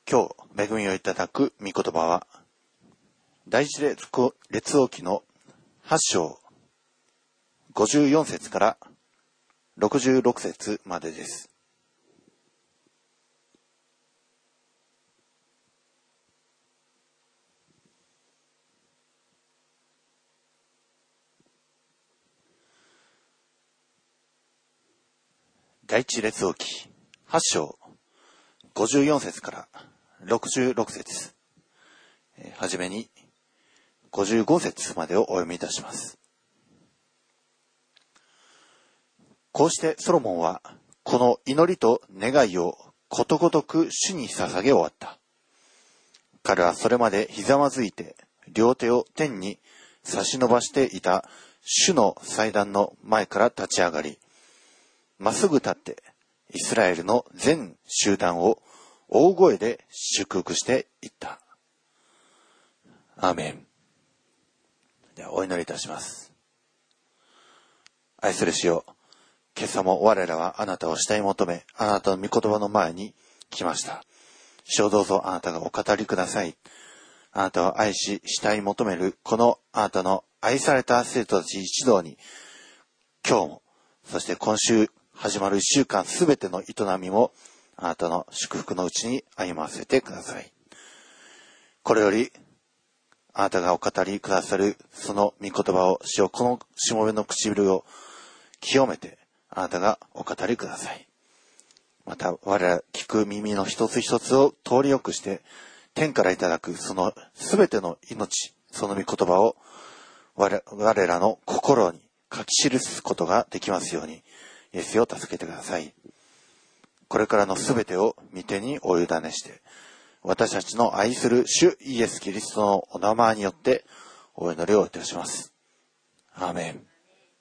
今日恵みをいただく御言葉は第一列王記の8章54節から66節までです。第一列王記8章54節から66節、はじめに55節までをお読みいたします。こうしてソロモンはこの祈りと願いをことごとく主に捧げ終わった。彼はそれまでひざまずいて両手を天に差し伸ばしていた主の祭壇の前から立ち上がり、まっすぐ立ってイスラエルの全集団を大声で祝福していった。アーメン。ではお祈りいたします。愛する主よ、今朝も我らはあなたを慕い求め、あなたの御言葉の前に来ました。主をどうぞあなたがお語りください。あなたを愛し慕い求めるこのあなたの愛された生徒たち一同に、今日もそして今週始まる一週間すべての営みもあなたの祝福のうちに歩ませてください。これよりあなたがお語りくださるその御言葉を、主よ、このしもべの唇を清めてあなたがお語りください。また我ら聞く耳の一つ一つを通りよくして天からいただくそのすべての命、その御言葉を我らの心に書き記すことができますように、イエスを助けてください。これからのすべてを御手にお委ねして、私たちの愛する主イエス・キリストのお名前によってお祈りをいたします。アーメン。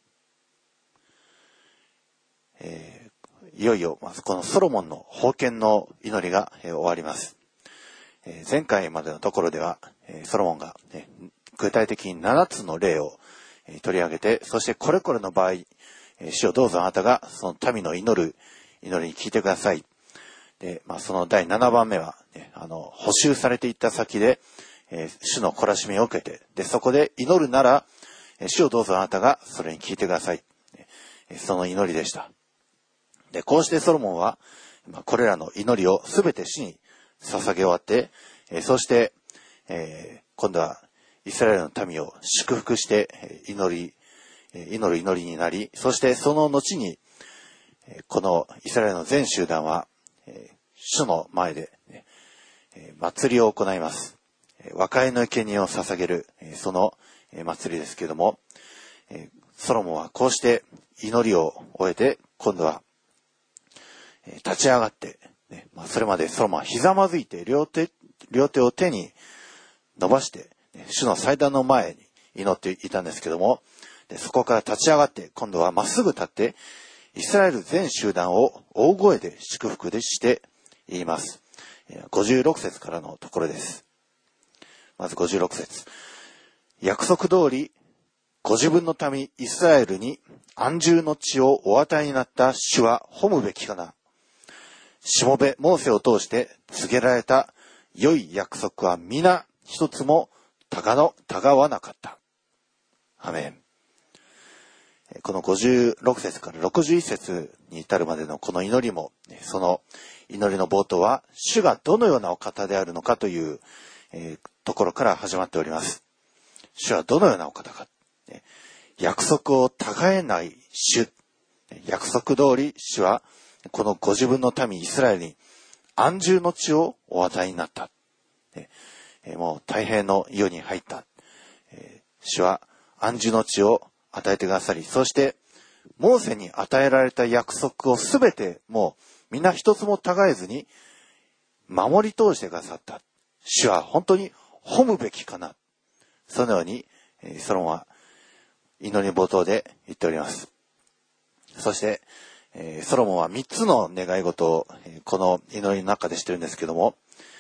いよいよまずこのソロモンの封建の祈りが終わります。前回までのところではソロモンが具体的に7つの例を取り上げて、そしてこれこれの場合、主よどうぞあなたがその民の祈る祈りに聞いてください。で、その第7番目は、補修されていった先で、主の懲らしめを受けて、で、そこで祈るなら、主をどうぞあなたがそれに聞いてください。その祈りでした。で、こうしてソロモンは、これらの祈りをすべて主に捧げ終わって、そして、今度はイスラエルの民を祝福して祈る祈りになり、そしてその後に、このイスラエルの全集団は、主の前で、祭りを行います。和解の生贄を捧げる、その祭りですけれども、ソロモンはこうして祈りを終えて、今度は立ち上がって、それまでソロモンはひざまずいて両手を手に伸ばして、主の祭壇の前に祈っていたんですけども、そこから立ち上がって今度はまっすぐ立ってイスラエル全集団を大声で祝福でして言います。56節からのところです。まず56節。約束通りご自分の民イスラエルに安住の地をお与えになった主は褒むべきかな。しもべモーセを通して告げられた良い約束は皆一つもたがわなかった。アメン。この56節から61節に至るまでのこの祈りも、その祈りの冒頭は主がどのようなお方であるのかという、ところから始まっております。主はどのようなお方か。約束を違えない主。約束通り主はこのご自分の民イスラエルに安住の地をお与えになった。もう大変の世に入った。主は安住の地を与えてくださり、そしてモーセに与えられた約束をすべてもうみんな一つも違えずに守り通してくださった。主は本当に褒むべきかな。そのようにソロモンは祈りの冒頭で言っております。そしてソロモンは3つの願い事をこの祈りの中でしてるんですけども、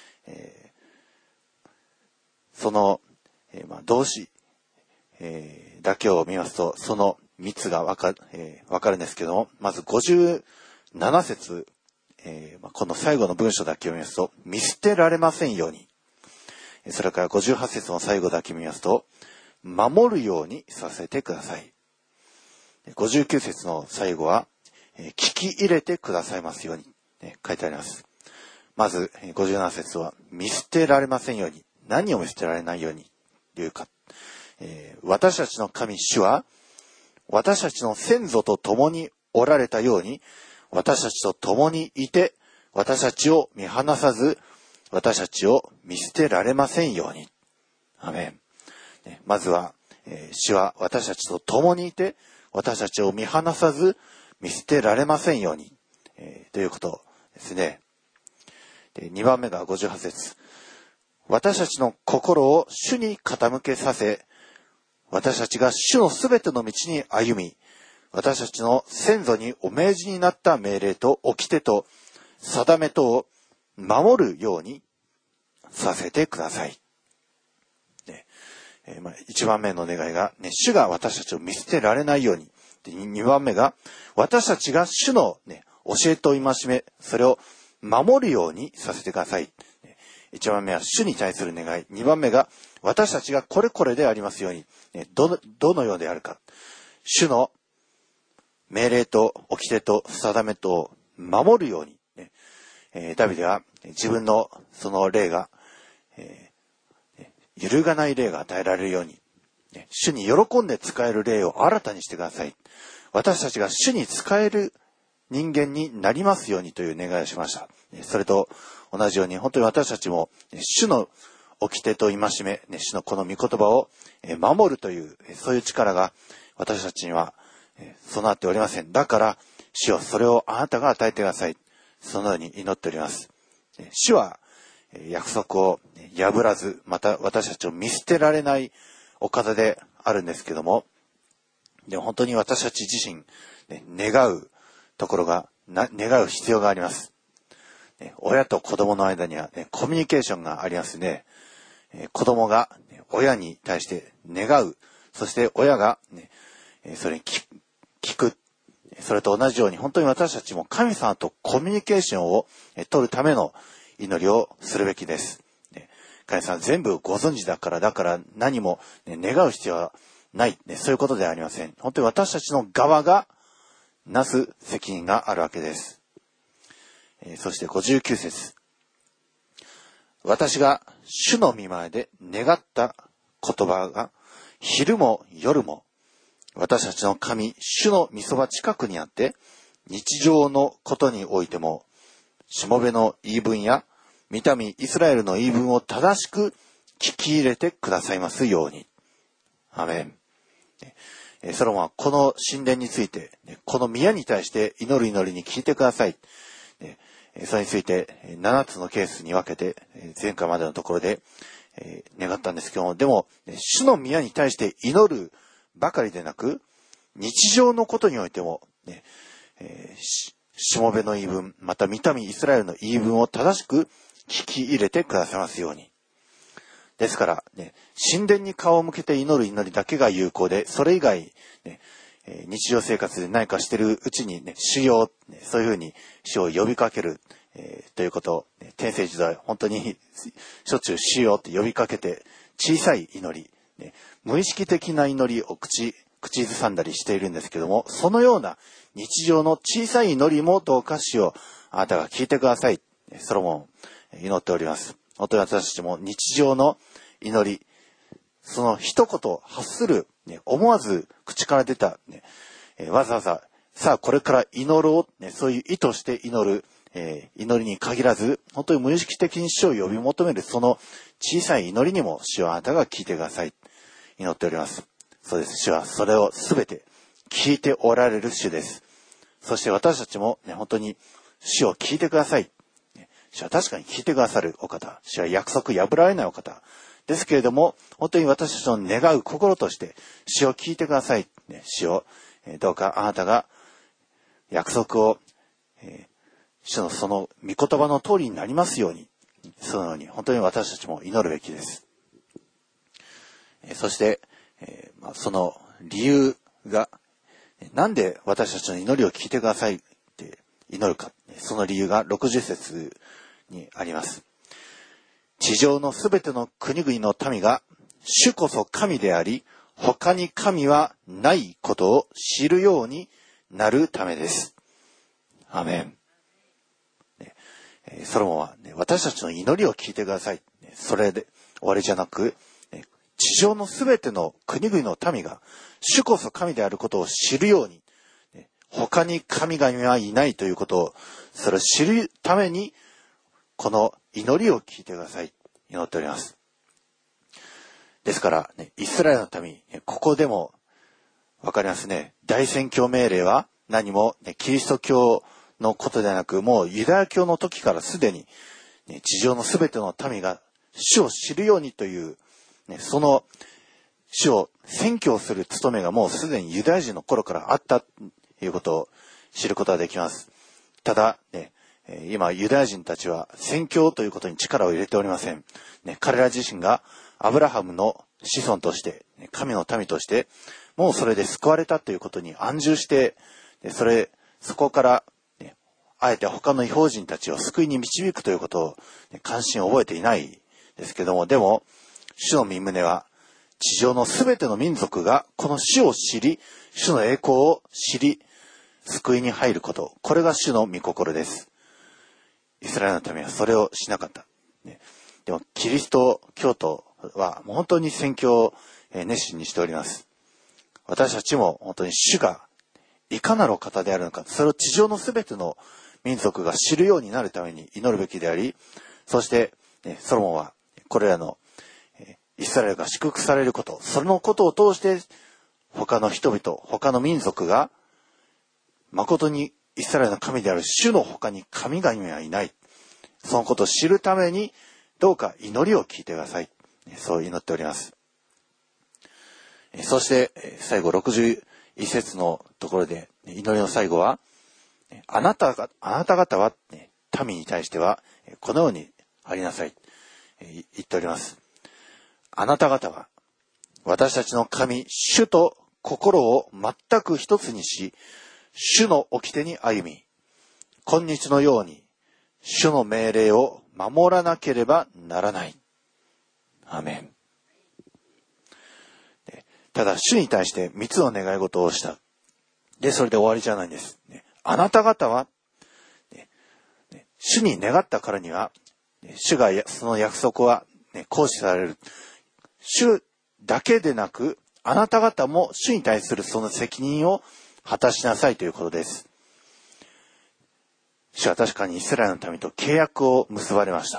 その動詞だけを見ますとその3つがわかるんですけども、まず57節この最後の文章だけ読みますと、見捨てられませんように。それから58節の最後だけ見ますと、守るようにさせてください。59節の最後は、聞き入れてくださいますように、書いてあります。まず、57節は、見捨てられませんように。何を見捨てられないようにというか、私たちの神主は、私たちの先祖と共におられたように、私たちと共にいて、私たちを見放さず、私たちを見捨てられませんように。アメン。まずは、主は私たちと共にいて、私たちを見放さず、見捨てられませんように、ということですね。で、2番目が58節。私たちの心を主に傾けさせ、私たちが主のすべての道に歩み、私たちの先祖にお命じになった命令と掟と定めとを守るようにさせてください。1番目の願いが、主が私たちを見捨てられないように。2番目が、私たちが主の、教えと戒め、それを守るようにさせてください。1番目は主に対する願い。2番目が、私たちがこれこれでありますように。どのようであるか。主の命令と掟と定めとを守るように。ダビデは自分のその霊が、揺るがない霊が与えられるように、主に喜んで使える霊を新たにしてください。私たちが主に使える人間になりますようにという願いをしました。それと同じように、本当に私たちも主の掟と戒め、主のこの御言葉を守るという、そういう力が私たちには備わっておりません。だから、主よ、それをあなたが与えてください。そのように祈っております。主は約束を破らず、また私たちを見捨てられないお方であるんですけども、でも本当に私たち自身、願うところが、願う必要があります。親と子供の間には、コミュニケーションがありますね。子供が親に対して願う、そして親が、それに聞く。それと同じように、本当に私たちも神様とコミュニケーションを取るための祈りをするべきです。神様全部ご存知だから何も願う必要はない、そういうことではありません。本当に私たちの側がなす責任があるわけです。そして59節。私が主の御前で願った言葉が昼も夜も私たちの神、主の御そば近くにあって、日常のことにおいても、しもべの言い分や、御民イスラエルの言い分を正しく聞き入れてくださいますように。アメン。ソロモンはこの神殿について、この宮に対して祈る祈りに聞いてください。それについて7つのケースに分けて、前回までのところで願ったんですけども、でも、主の宮に対して祈るばかりでなく、日常のことにおいても、しもべの言い分、また御民イスラエルの言い分を正しく聞き入れてくださいますように。ですから、神殿に顔を向けて祈る祈りだけが有効で、それ以外、日常生活で何かしてるうちに主よ、そういうふうに主を呼びかける、ということを、天聖時代、本当にしょっちゅう主よって呼びかけて、小さい祈り、無意識的な祈りを口ずさんだりしているんですけども、そのような日常の小さい祈りもどうか主よ、あなたが聞いてください。ソロモン、祈っております。本当に私たちも日常の祈り、その一言発する、思わず口から出た、わざわざ、さあこれから祈ろう、そういう意図して祈る、祈りに限らず、本当に無意識的に主を呼び求めるその小さい祈りにも主はあなたが聞いてください。祈っております。そうです。主はそれをすべて聞いておられる主です。そして私たちも、本当に主を聞いてください。主は確かに聞いてくださるお方。主は約束破られないお方。ですけれども、本当に私たちの願う心として、主を聞いてください。主を、どうかあなたが約束を、主のその御言葉の通りになりますように、そのように本当に私たちも祈るべきです。そして、その理由が、なんで私たちの祈りを聞いてくださいって祈るか。その理由が60節にあります。地上のすべての国々の民が、主こそ神であり、他に神はないことを知るようになるためです。アメン。ソロモンは、私たちの祈りを聞いてください。それで終わりじゃなく、地上のすべての国々の民が、主こそ神であることを知るように、他に神々はいないということを、それを知るために、この祈りを聞いてください。祈っております。ですから、イスラエルの民、ここでもわかりますね。大宣教命令は何も、キリスト教のことではなく、もうユダヤ教の時からすでに、地上のすべての民が主を知るようにという、その主を宣教する務めがもうすでにユダヤ人の頃からあったということを知ることができます。ただ、今ユダヤ人たちは宣教ということに力を入れておりません。彼ら自身がアブラハムの子孫として、神の民として、もうそれで救われたということに安住して、そこから、あえて他の異邦人たちを救いに導くということを、関心を覚えていないですけども、でも、主の御胸は、地上のすべての民族がこの主を知り、主の栄光を知り、救いに入ること、これが主の御心です。イスラエルの民はそれをしなかった。でも、キリスト教徒は本当に宣教を熱心にしております。私たちも本当に主がいかなる方であるのか、それを地上のすべての民族が知るようになるために祈るべきであり、そして、ソロモンはこれらのイスラエルが祝福されること、そのことを通して他の人々、他の民族が誠にイスラエルの神である主の他に神々はいない。そのことを知るためにどうか祈りを聞いてください。そう祈っております。そして最後61節のところで祈りの最後は、あなた方は民に対してはこのようにありなさい。言っております。あなた方は私たちの神主と心を全く一つにし、主の掟に歩み、今日のように主の命令を守らなければならない。アーメン。ただ主に対して3つの願い事をした。で、それで終わりじゃないんです。あなた方は、主に願ったからには、主がその約束は行使される。主だけでなく、あなた方も主に対するその責任を果たしなさいということです。主は確かにイスラエルの民と契約を結ばれました。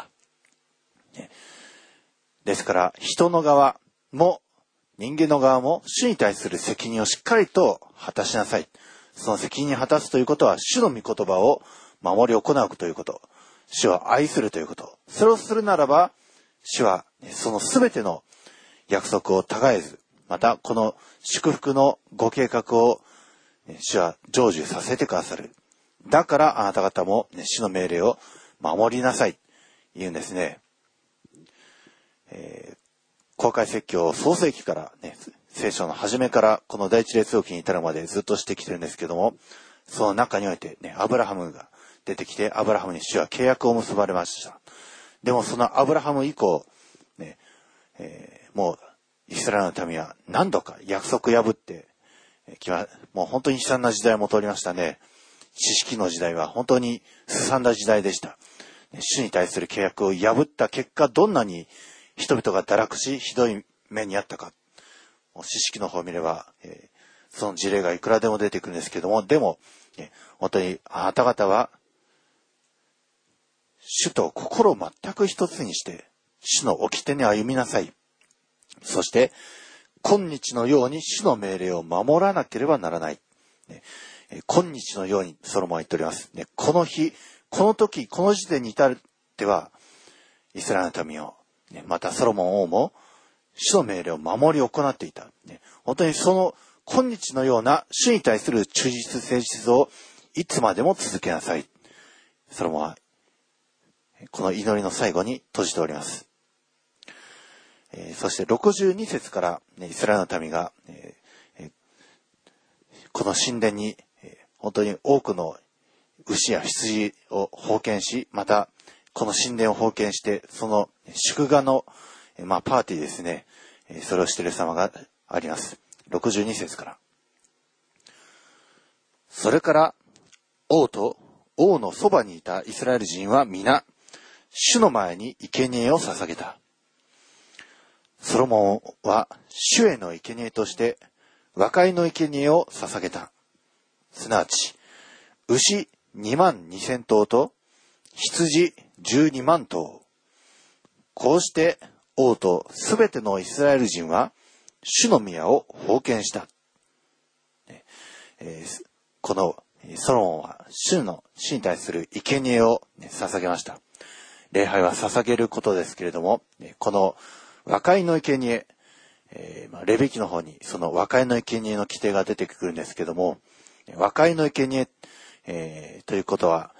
ですから、人の側も人間の側も主に対する責任をしっかりと果たしなさい。その責任を果たすということは、主の御言葉を守り行うということ。主を愛するということ。それをするならば、主はそのすべての約束を違えず、またこの祝福のご計画を主は成就させてくださる。だからあなた方も主の命令を守りなさい。言うんですね。公開説教創世記から聖書の初めからこの第一列王記に至るまでずっとしてきてるんですけども、その中においてアブラハムが出てきて、アブラハムに主は契約を結ばれました。でもそのアブラハム以降、もうイスラエルの民は何度か約束破ってもう本当に悲惨な時代も通りましたね。知識の時代は本当にすさんだ時代でした。主に対する契約を破った結果、どんなに人々が堕落し、ひどい目にあったか。もう知識の方を見れば、その事例がいくらでも出てくるんですけども、でも、本当にあなた方は、主と心を全く一つにして、主の掟に歩みなさい。そして、今日のように主の命令を守らなければならない。今日のようにソロモンは言っております。この日、この時、この時点に至っては、イスラエルの民を、またソロモン王も、主の命令を守り行っていた。本当にその今日のような主に対する忠実誠実をいつまでも続けなさい。ソロモンは、この祈りの最後に閉じております。そして62節から、イスラエルの民が、この神殿に、本当に多くの牛や羊を奉献し、またこの神殿を奉献して、その祝賀の、パーティーですね、それをしている様があります。62節から。それから王と王のそばにいたイスラエル人は皆、主の前に生贄を捧げた。ソロモンは主への生贄として和解の生贄を捧げた。すなわち、牛22,000頭と羊12万頭。こうして王とすべてのイスラエル人は主の宮を奉献した。このソロモンは主に対する生贄を捧げました。礼拝は捧げることですけれども、この和解の生贄、レビ記の方にその和解の生贄の規定が出てくるんですけども、和解の生贄、ということは、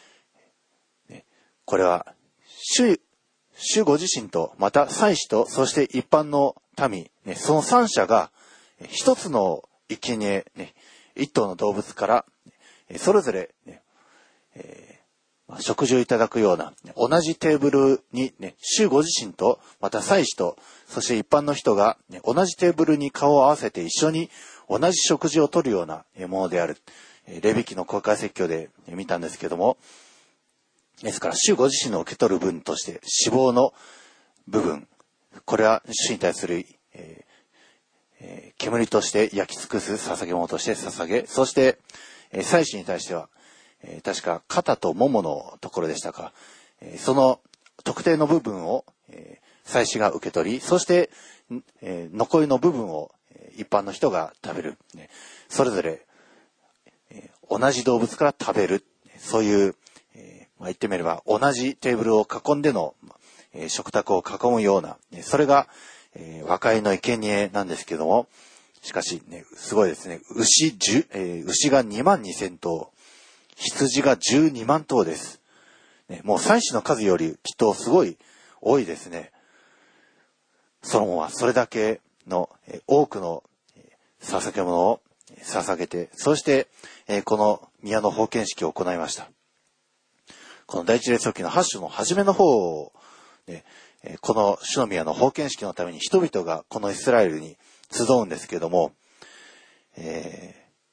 これは主ご自身と、また祭司と、そして一般の民、その三者が一つの生贄、一頭の動物からそれぞれ、食事をいただくような同じテーブルに、主ご自身と、また祭司と、そして一般の人が同じテーブルに顔を合わせて一緒に同じ食事をとるようなものである。レビ記の公開説教で見たんですけども、ですから主ご自身の受け取る分として脂肪の部分、これは主に対する、煙として焼き尽くす捧げ物として捧げ、そして祭司に対しては、確か肩ともものところでしたか、その特定の部分を、祭司が受け取り、そして、残りの部分を一般の人が食べる、それぞれ、同じ動物から食べる、そういう、言ってみれば同じテーブルを囲んでの、食卓を囲むような、それが、和解の生贄なんですけども、しかし、すごいですね。牛が22,000頭、羊が12万頭です。もう祭司の数よりきっとすごい多いですね。ソロモンはそれだけの多くの捧げ物を捧げて、そしてこの宮の奉献式を行いました。この第一列王記の8章の初めの方を、この主の宮の奉献式のために人々がこのイスラエルに集うんですけれども、8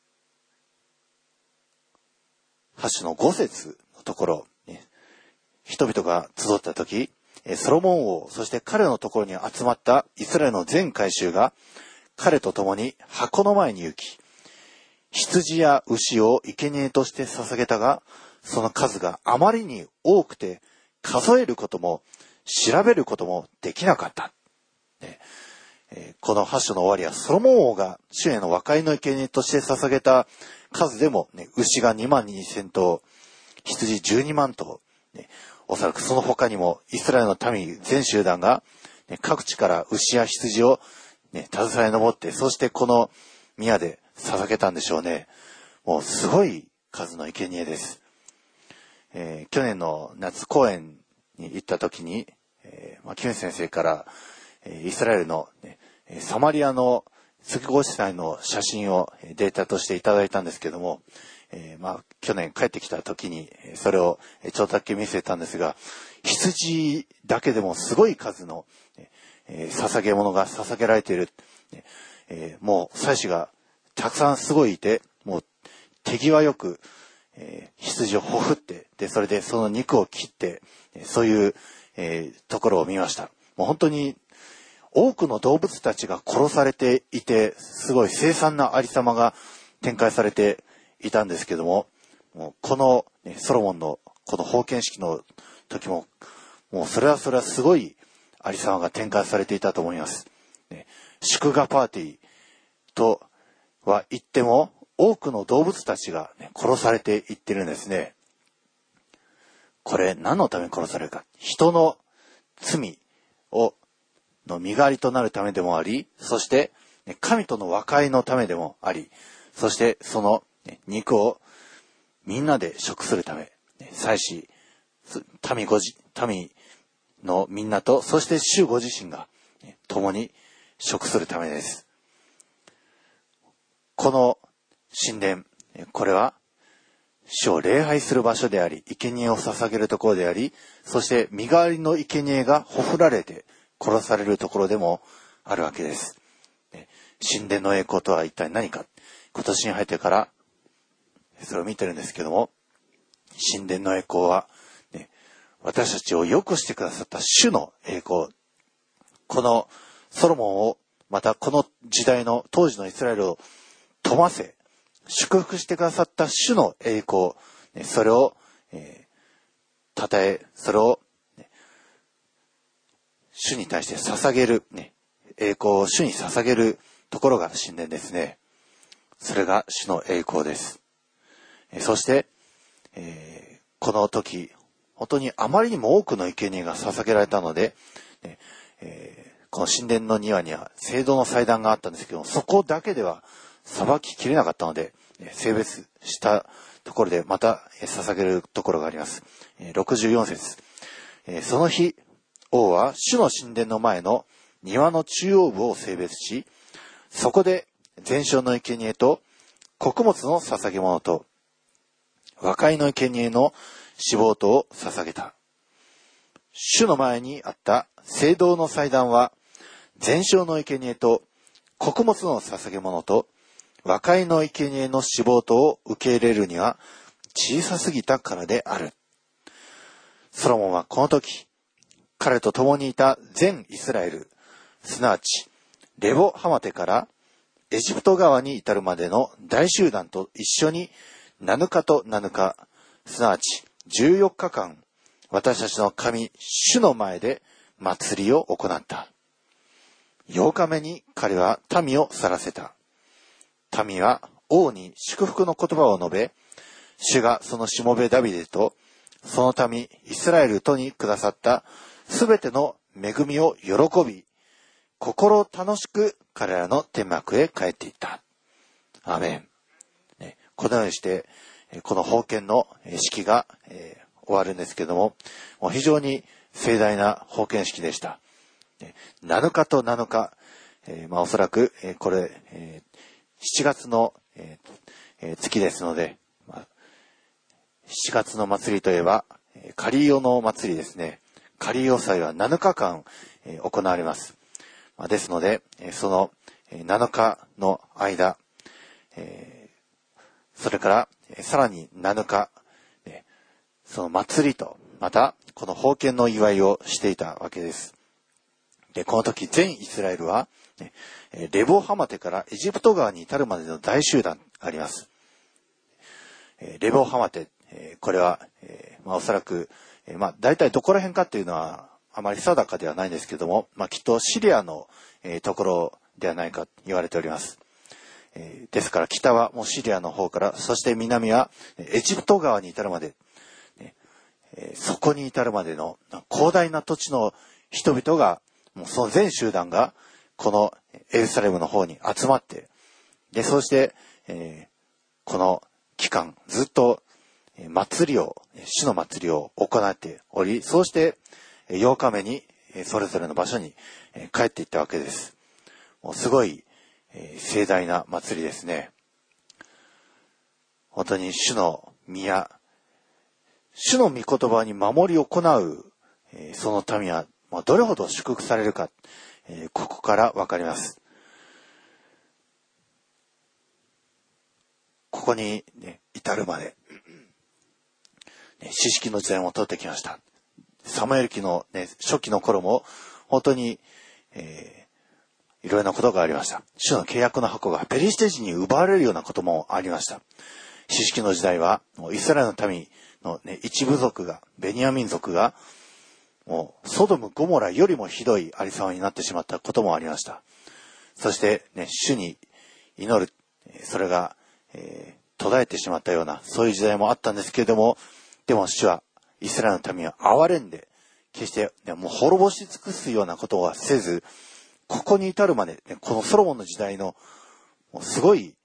章の5節のところ、人々が集った時、ソロモン王、そして彼のところに集まったイスラエルの全会衆が彼と共に箱の前に行き、羊や牛を生贄として捧げたが、その数があまりに多くて数えることも調べることもできなかった。この8章の終わりはソロモン王が主への和解の生贄として捧げた数でも、牛が22,000頭、羊12万頭、おそらくその他にもイスラエルの民全集団が、各地から牛や羊を、携え上って、そしてこの宮で捧げたんでしょうね。もうすごい数の生贄です。去年の夏公演に行った時に、キュン先生から、イスラエルの、サマリアの月越し祭の写真をデータとしていただいたんですけども、去年帰ってきた時にそれをちょっとだけ見せたんですが、羊だけでもすごい数の捧げ物が捧げられている。もう祭司がたくさんすごいいて、もう手際よく羊をほふって、でそれでその肉を切って、そういうところを見ました。もう本当に多くの動物たちが殺されていて、すごい凄惨なありさまが展開されていたんですけども、もうこの、ソロモンのこの奉献式の時も、もうそれはすごいありさまが展開されていたと思います。祝賀パーティーとは言っても、多くの動物たちが、殺されていってるんですね。これ何のために殺されるか。人の罪の身代わりとなるためでもあり、そして神との和解のためでもあり、そしてその肉をみんなで食するため、祭司、民のみんなと、そして主ご自身が共に食するためです。この神殿、これは主を礼拝する場所であり、生贄を捧げるところであり、そして身代わりの生贄がほふられて殺されるところでもあるわけです。神殿の栄光とは一体何か。今年に入ってからそれを見てるんですけども、神殿の栄光は、私たちを良くしてくださった主の栄光。このソロモンを、またこの時代の当時のイスラエルを富ませ、祝福してくださった主の栄光。それを、称え、それを、主に対して捧げる、栄光を主に捧げるところが神殿ですね。それが主の栄光です。そして、この時、本当にあまりにも多くの生贄が捧げられたので、この神殿の庭には聖堂の祭壇があったんですけども、そこだけでは裁ききれなかったので、性別したところでまた捧げるところがあります。64節。その日、王は主の神殿の前の庭の中央部を性別し、そこで全焼の生贄と穀物の捧げ物と和解の生贄の脂肪とを捧げた。主の前にあった聖堂の祭壇は全焼の生贄と穀物の捧げ物と和解の生贄の脂肪とを受け入れるには小さすぎたからである。ソロモンはこの時、彼と共にいた全イスラエル、すなわちレボハマテからエジプト川に至るまでの大集団と一緒に7日と7日、すなわち14日間、私たちの神、主の前で祭りを行った。8日目に彼は民を去らせた。民は王に祝福の言葉を述べ、主がそのしもべダビデと、その民、イスラエルとにくださったすべての恵みを喜び、心楽しく彼らの天幕へ帰っていった。アーメン。このようにして、この封建の式が終わるんですけども、非常に盛大な封建式でした。7日と7日、おそらくこれ、7月の月ですので、7月の祭りといえば、カリオの祭りですね。カリオ祭は7日間行われます。ですので、その7日の間、それからさらに7日、その祭りと、またこの封建の祝いをしていたわけです。で、この時全イスラエルは、レボハマテからエジプト川に至るまでの大集団があります。レボハマテ、これは、おそらく、大体どこら辺かっていうのはあまり定かではないんですけども、きっとシリアの、ところではないかと言われております。ですから北はもうシリアの方から、そして南はエジプト川に至るまで、そこに至るまでの広大な土地の人々が、もうその全集団がこのエルサレムの方に集まって、で、そうして、この期間ずっと主の祭りを行っており、そうして8日目にそれぞれの場所に帰っていったわけです。もうすごい盛大な祭りですね。本当に主の宮、主の御言葉に守り行うその民はどれほど祝福されるか、ここからわかります。ここに、至るまで、四式の時代も通ってきました。サムエル記の、初期の頃も本当に、いろいろなことがありました。主の契約の箱がペリシテ人に奪われるようなこともありました。四式の時代はイスラエルの民の、一部族が、ベニヤミン族がもうソドム・ゴモラよりもひどいありさまになってしまったこともありました。そして、主に祈る、それが、途絶えてしまったような、そういう時代もあったんですけれども、でも主はイスラエルの民は憐れんで、決して、もう滅ぼし尽くすようなことはせず、ここに至るまで、このソロモンの時代のもうすごい、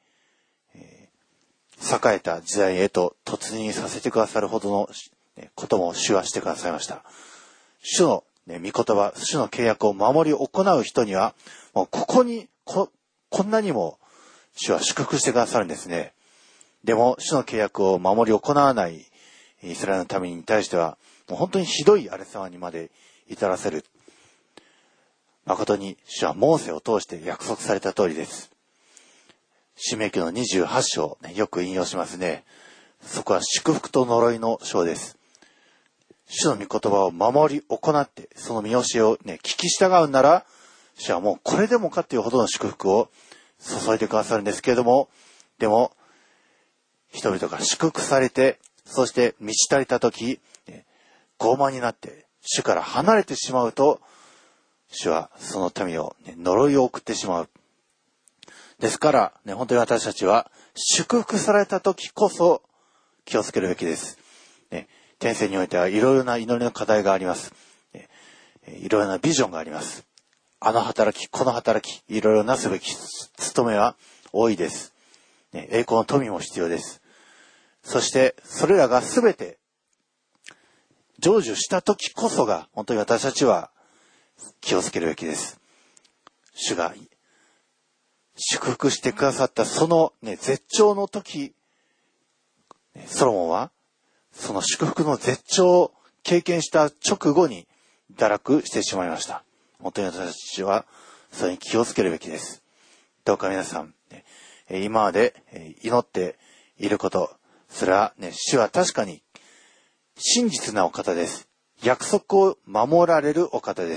栄えた時代へと突入させてくださるほどのことも主はしてくださいました。主の、御言葉、主の契約を守り行う人には、もうここにこんなにも主は祝福してくださるんですね。 でも、主の契約を守り行わないイスラエルの民に対しては、もう本当にひどい荒れ沢にまで至らせる。誠に主はモーセを通して約束された通りです。申命記の28章、よく引用しますね。そこは祝福と呪いの章です。主の御言葉を守り行って、その見教えを聞き従うなら、主はもうこれでもかというほどの祝福を注いでくださるんですけれども、でも、人々が祝福されて、そして満ち足りたとき、傲慢になって、主から離れてしまうと、主はその民を、呪いを送ってしまう。ですから、本当に私たちは、祝福されたときこそ気をつけるべきです。天性においてはいろいろな祈りの課題があります。いろいろなビジョンがあります。あの働き、この働き、いろいろなすべき務めは多いです。栄光の富も必要です。そして、それらがすべて成就したときこそが、本当に私たちは気をつけるべきです。主が祝福してくださったその、絶頂の時、ソロモンはその祝福の絶頂を経験した直後に堕落してしまいました。本当に私たちはそれに気をつけるべきです。どうか皆さん、今まで祈っていること、それは主は確かに真実なお方です。約束を守られるお方です。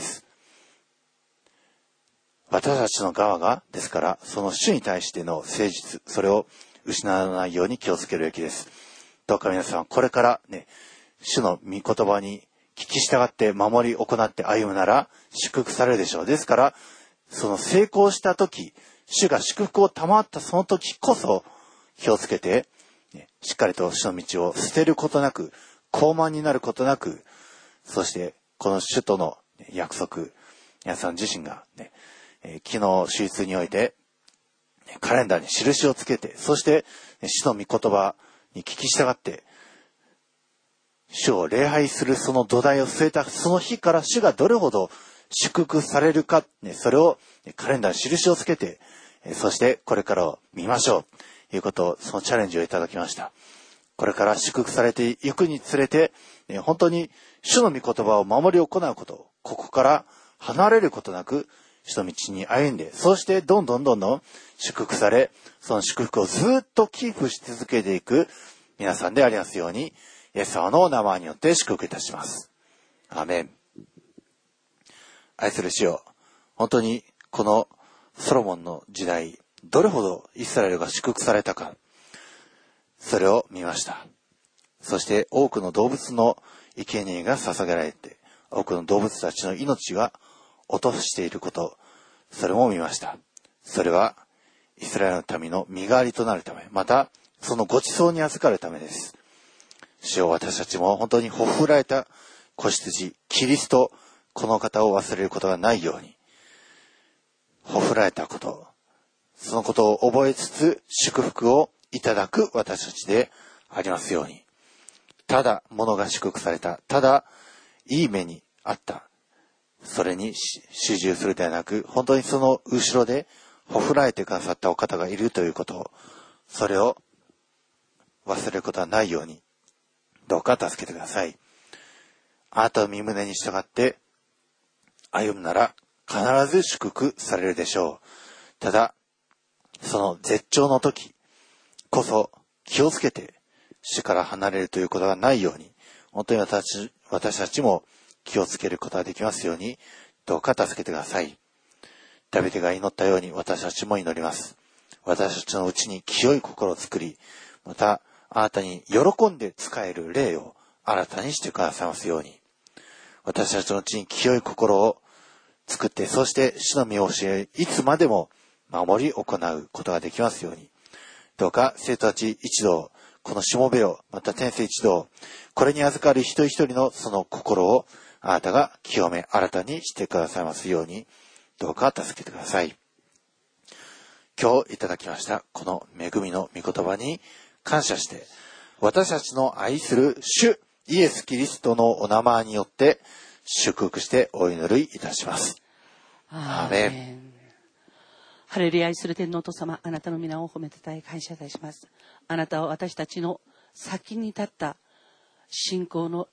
私たちの側が、ですから、その主に対しての誠実、それを失わないように気をつけるべきです。どうか皆さん、これから主の御言葉に聞き従って守り行って歩むなら、祝福されるでしょう。ですから、その成功した時、主が祝福を賜ったその時こそ、気をつけて、しっかりと主の道を捨てることなく、傲慢になることなく、そして、この主との約束、皆さん自身が昨日手術においてカレンダーに印をつけて、そして主の御言葉に聞き従って主を礼拝するその土台を据えたその日から主がどれほど祝福されるか、それをカレンダーに印をつけて、そしてこれからを見ましょうということを、そのチャレンジをいただきました。これから祝福されていくにつれて、本当に主の御言葉を守り行うこと、ここから離れることなく主の道に歩んで、そしてどんどん祝福され、その祝福をずっとキープし続けていく皆さんでありますように、イエス様のお名前によって祝福いたします。アーメン。愛する主よ、本当にこのソロモンの時代、どれほどイスラエルが祝福されたか、それを見ました。そして多くの動物の生贄が捧げられて、多くの動物たちの命が落としていること、それも見ました。それはイスラエルの民の身代わりとなるため、またそのご馳走に預かるためです。主よ、私たちも本当にほふられた子羊、キリスト、この方を忘れることがないように、ほふられたこと、そのことを覚えつつ祝福をいただく私たちでありますように。ただ物が祝福された、ただいい目にあった、それに主従するではなく、本当にその後ろでほふられてくださったお方がいるということを、それを忘れることはないように、どうか助けてください。あなたの御胸に従って歩むなら必ず祝福されるでしょう。ただ、その絶頂の時こそ気をつけて主から離れるということがないように、本当に私たちも気をつけることができますように、どうか助けてください。ダビデが祈ったように私たちも祈ります。私たちのうちに清い心を作り、またあなたに喜んで仕える霊を新たにしてくださいますように。私たちのうちに清い心を作って、そして主の御教えいつまでも守り行うことができますように。どうか生徒たち一同、このしもべを、また天性一同、これに預かる一人一人のその心をあなたが清め新たにしてくださいますように、どうか助けてください。今日いただきましたこの恵みの御言葉に感謝して、私たちの愛する主イエス・キリストのお名前によって祝福してお祈りいたします。アーメン。 ハレルヤ愛する天皇と様、あなたの皆を褒めたたえ感謝いたします。あなたは私たちの先に立った信仰の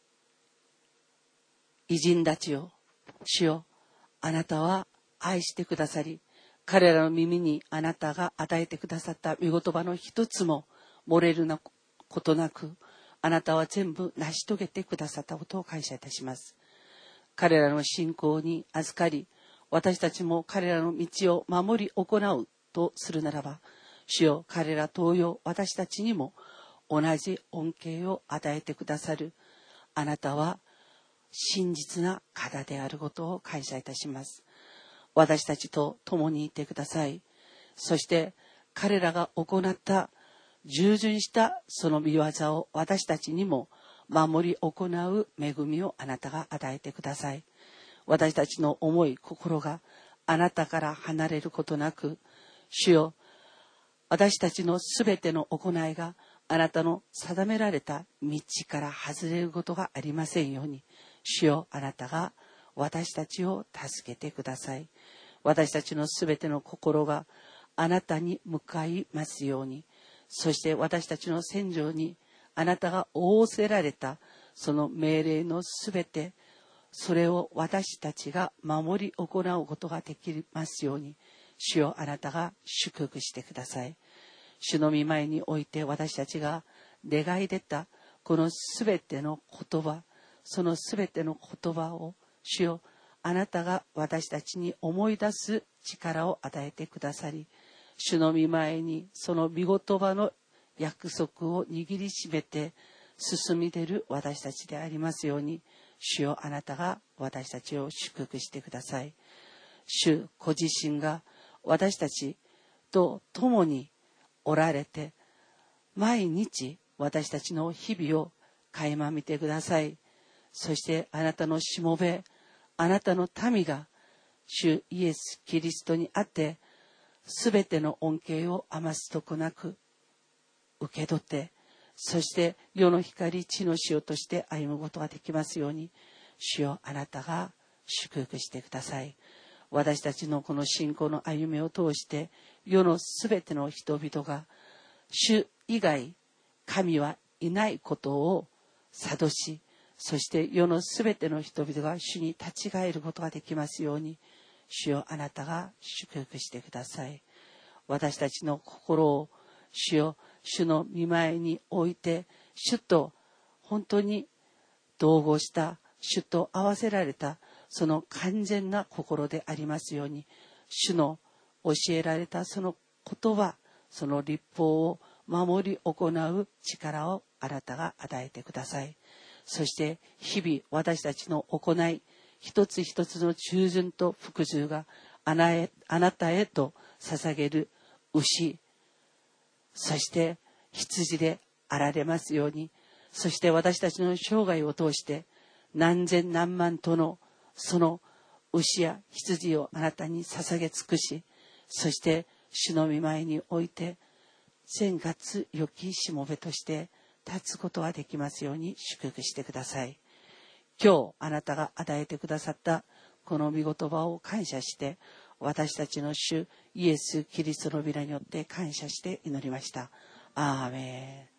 偉人たちを、主よ、あなたは愛してくださり、彼らの耳にあなたが与えてくださった御言葉の一つも漏れることなく、あなたは全部成し遂げてくださったことを感謝いたします。彼らの信仰に預かり、私たちも彼らの道を守り行うとするならば、主よ、彼ら同様私たちにも同じ恩恵を与えてくださるあなたは真実な方であることを感謝いたします。私たちと共にいてください。そして彼らが行った従順したその御業を私たちにも守り行う恵みをあなたが与えてください。私たちの思い、心があなたから離れることなく、主よ、私たちのすべての行いがあなたの定められた道から外れることがありませんように、主よ、あなたが私たちを助けてください。私たちのすべての心があなたに向かいますように、そして私たちの戦場にあなたが仰せられたその命令のすべて、それを私たちが守り行うことができますように、主よ、あなたが祝福してください。主の御前において私たちが願い出たこのすべての言葉、そのすべての言葉を主よ、あなたが私たちに思い出す力を与えてくださり、主の御前にその御言葉の約束を握りしめて進み出る私たちでありますように、主よ、あなたが私たちを祝福してください。主ご自身が私たちと共におられて、毎日私たちの日々を垣間見てください。そしてあなたのしもべ、あなたの民が主イエス・キリストにあってすべての恩恵を余すとこなく受け取って、そして世の光、地の塩として歩むことができますように、主よ、あなたが祝福してください。私たちのこの信仰の歩みを通して世のすべての人々が主以外神はいないことを諭し、そして世のすべての人々が主に立ち返ることができますように、主よ、あなたが祝福してください。私たちの心を主よ、主の御前に置いて、主と本当に同合した、主と合わせられたその完全な心でありますように、主の教えられたその言葉、その律法を守り行う力をあなたが与えてください。そして日々私たちの行い一つ一つの従順と服従があなたへと捧げる牛、そして羊であられますように、そして私たちの生涯を通して何千何万とのその牛や羊をあなたに捧げ尽くし、そして主の御前において善活良きしもべとして立つことができますように祝福してください。今日あなたが与えてくださったこの御言葉を感謝して、私たちの主イエス・キリストの皆によって感謝して祈りました。アーメン。